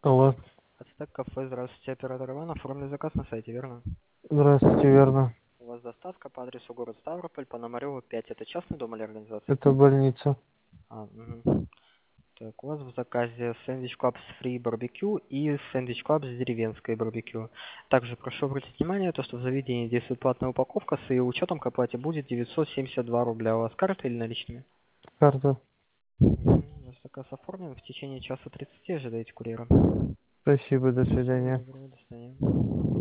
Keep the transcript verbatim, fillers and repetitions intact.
Алло. Ацтек кафе, здравствуйте, оператор Иван, оформили заказ на сайте, верно? Здравствуйте, верно. У вас доставка по адресу город Ставрополь, Пономарева, пять. Это частный дом или организация? Это больница. А, мгм. Так, у вас в заказе сэндвич клаб с фри барбекю и сэндвич клаб с деревенской барбекю. Также прошу обратить внимание, то, что в заведении действует платная упаковка, с ее учетом к оплате будет девятьсот семьдесят два рубля. У вас карта или наличными? Карта. Мгм. Ваш заказ оформлен. В течение часа тридцати ожидаете курьера. Спасибо, до Всего свидания. доброго, до свидания.